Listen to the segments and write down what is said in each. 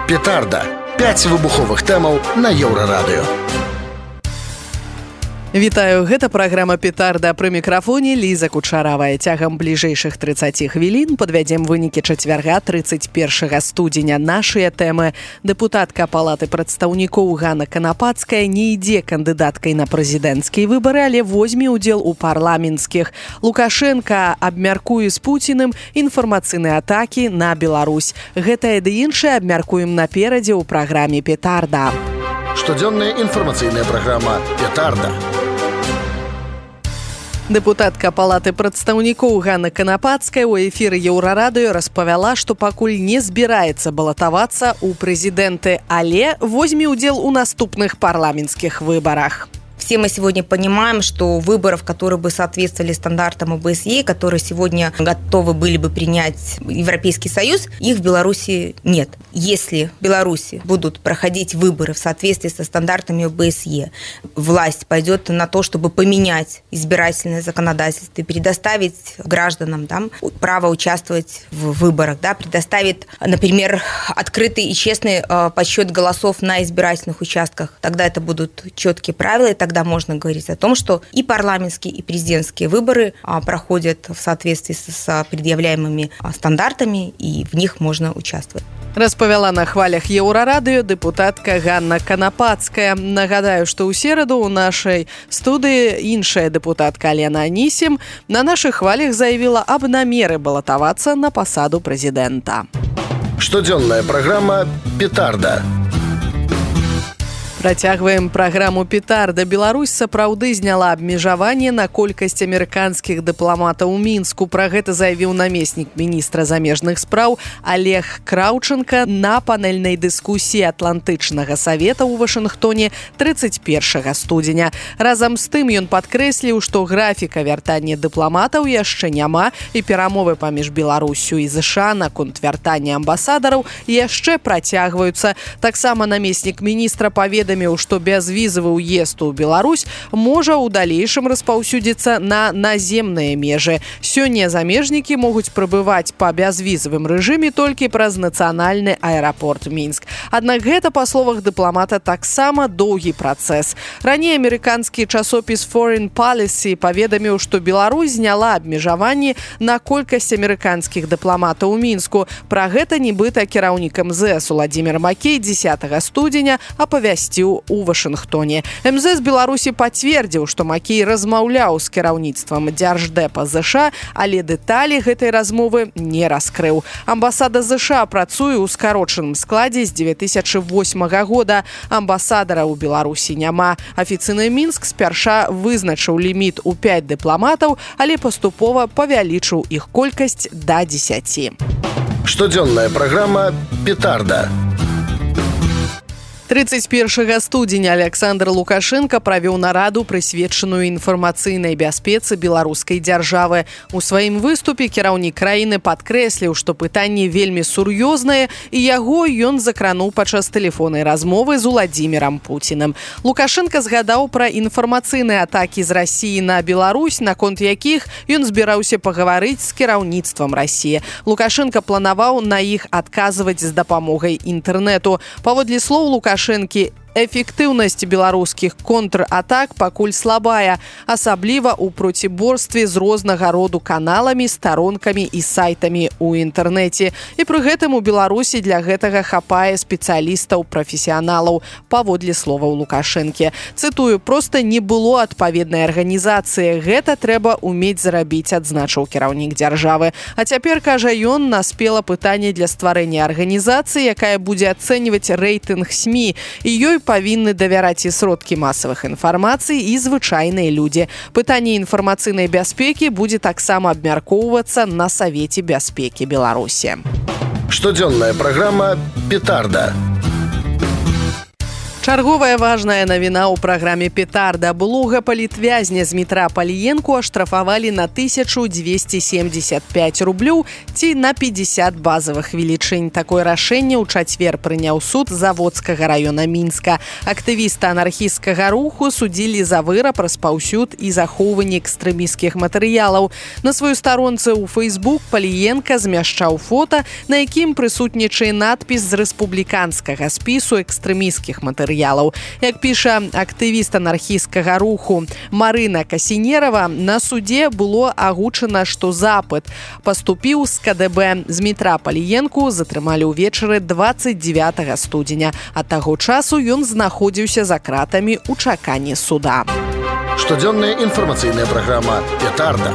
Петарда. 5 выбуховых тэмаў на Еўрарадыё. Вітаю, гэта праграма «Петарда», пры мікрафоне Ліза Кучаравая. Цягам бліжэйшых 30 хвілін падвядзем вынікі чацвярга 31 студзеня. Нашыя тэмы. Дэпутатка Палаты прадстаўнікоў Ганна Канапацкая не ідзе кандыдаткай на прэзідэнцкія выбары, але возьме ўдзел у парламенцкіх. Лукашенко абмяркуе з Пуціным інфармацыйныя атакі на Беларусь. Гэтае ды іншае абмяркуем наперадзе ў праграме «Петарда». Штодзённая інфармацыйная праграма «Петарда». Дэпутатка Палаты прадстаўнікоў Ганна Канапацкая ў эфіры Еўрарадыё распавяла, што пакуль не збіраецца балатавацца ў прэзідэнты, але возьме ўдзел у наступных парламенцкіх выбарах. Все мы сегодня понимаем, что выборов, которые бы соответствовали стандартам ОБСЕ, которые сегодня готовы были бы принять Европейский Союз, их в Беларуси нет. Если в Беларуси будут проходить выборы в соответствии со стандартами ОБСЕ, власть пойдет на то, чтобы поменять избирательное законодательство и предоставить гражданам право участвовать в выборах, предоставит, например, открытый и честный подсчет голосов на избирательных участках, тогда это будут четкие правила, и тогда можно говорить о том, что и парламентские, и президентские выборы проходят в соответствии с предъявляемыми стандартами, и в них можно участвовать. Распавяла на хвалях Еўрарадыё дэпутатка Ганна Канапацкая. Нагадаю, што ў сераду ў нашай студыі іншая дэпутатка Алена Анісім на нашых хвалях заявіла аб намеры балатавацца на пасаду прэзідэнта. Штодзённая праграма «Петарда». Працягваем праграму «Петарда». Беларусь сапраўды зняла абмежаванне на колькасць амерыканскіх дыпламатаў у Мінску. Пра гэта заявіў намеснік міністра замежных спраў Олег Краўченка на панельнай дыскусіі Атлантычнага савета ў Вашынгтоне 31 студзеня. Разам з тым ён падкрэсліў, што графіка вяртання дыпламатаў яшчэ няма, і перамовы паміж Беларуссю і ЗША наконт вяртання амбасадараў яшчэ працягваюцца. Таксама намеснік міністра паведаміў, што бязвізавы ўезд у Беларусь можа ў далейшым распаўсюдзіцца на наземныя межы. Сёння замежнікі могуць прыбываць па бязвізавым рэжыме толькі праз нацыянальны аэрапорт Мінск. Аднак гэта, па словах дыпламата, таксама доўгі працэс. Раней амерыканскі часопіс Foreign Policy паведаміў, што Беларусь зняла абмежаванні на колькасць амерыканскіх дыпламатаў у Мінску. Пра гэта нібыта кіраўнік МЗС Уладзімір Макей 10 студзеня апавясціў у Вашынгтоне. МЗС Беларусі пацвердзіў, што Макей размаўляў з кіраўніцтвам дзярждэпа ЗША, але дэталі гэтай размовы не раскрыў. Амбасада ЗША працуе ў скарочаным складзе з 2008 года. Амбасадара ў Беларусі няма. Афіцыйны Мінск спярша вызначыў ліміт у 5 дыпламатаў, але паступова павялічыў іх колькасць да 10. Штодзённая праграма «Петарда». 31 студзеня Александр Лукашенко правёў нараду, прысвечаную інфармацыйнай бяспецы беларускай дзяржавы. У сваім выступе кіраўнік краіны падкрэсліў, што пытанне вельмі сур'ёзнае, і яго ён закрануў падчас тэлефоннай размовы з Уладзімірам Пуціным. Лукашенко згадаў пра інфармацыйныя атакі з Расіі на Беларусь, наконт якіх ён збіраўся пагаварыць з кіраўніцтвам Расіі. Лукашенко планаваў на іх адказваць з дапамогай інтэрнэту. Паводле слоў Лукашенко, эфектыўнасць беларускіх контратак пакуль слабая, асабліва ў проціборстве з рознага роду каналамі, старонкамі і сайтамі ў інтэрнэце. І пры гэтым у Беларусі для гэтага хапае спецыялістаў-прафесіяналаў, паводле словаў Лукашэнкі. Цытую, проста не было адпаведнай арганізацыі. Гэта трэба умець зрабіць, адзначыў кіраўнік дзяржавы. А цяпер, кажа ён, наспела пытанне для стварэння арганізацыі, якая будзе ацэньваць рэйтынг СМІ, і ёй павінны давяраць і сродкі масавых інфармацый, і звычайныя людзі. Пытанне інфармацыйнай бяспекі будзе таксама абмяркоўвацца на Савеце бяспекі Беларусі. Штодзённая праграма «Петарда». Чарговая важная навіна ў праграме «Петарда». Былога палітвязня Змітра Паліенку аштрафавалі на 1275 рублёў ці на 50 базавых велічынь. Такое рашэнне ў чацвер прыняў суд Заводскага раёна Мінска. Актывіста анархісцкага руху судзілі за выраб, распаўсюд і захоўванне экстрэмісцкіх матэрыялаў. На сваёй старонцы ў Facebook Паліенка змяшчаў фота, на якім прысутнічае надпіс з рэспубліканскага спісу экстрэмісцкіх матэрыялаў. Як піша актывіст анархісцкага руху Марына Касінерава, на судзе было агучана, што запыт паступіў з КДБ. Змітра Паліенку затрымалі ўвечары 29 студзеня. Ад таго часу ён знаходзіўся за кратамі ў чаканні суда. Штодзённая інфармацыйная праграма «Петарда».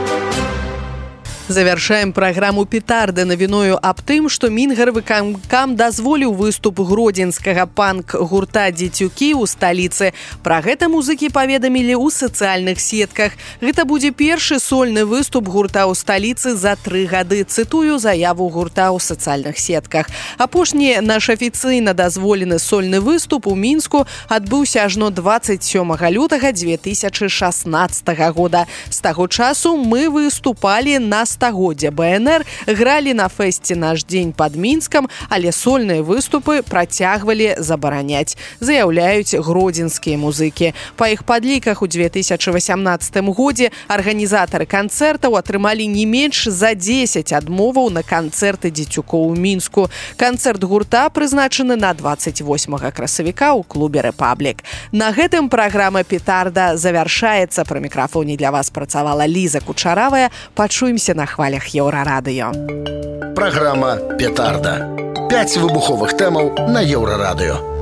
Завяршаем праграму «Петарды» навіною аб тым, што Мінгарвыканкам дазволіў выступ гродзенскага панк-гурта «Дзецюкі» ў сталіцы. Пра гэта музыкі паведамілі ў сацыяльных сетках. Гэта будзе першы сольны выступ гурта ў сталіцы за 3 гады. Цытую заяву гурта ў сацыяльных сетках. Апошні наш афіцыйна дазволены сольны выступ у Мінску адбыўся ажно 27 лютага 2016 года. З таго часу мы выступалі на стагоддзе БНР, гралі на фэсце «Наш дзень» пад Мінскам, але сольныя выступы працягвалі забараняць, заяўляюць гродзенскія музыкі. Па іх падліках у 2018 годзе арганізатары канцэртаў атрымалі не менш за 10 адмоваў на канцэрты дзецюкоў у Мінску. Канцэрт гурта прызначаны на 28 красавіка ў клубе «Рэпаблік». На гэтым праграма «Петарда» завяршаецца. Пры мікрафоне для вас працавала Ліза Кучаравая. Пачуемся на хвалях Еўрарадыё. Праграма «Петарда». 5 выбуховых тэмаў на Еўрарадыё.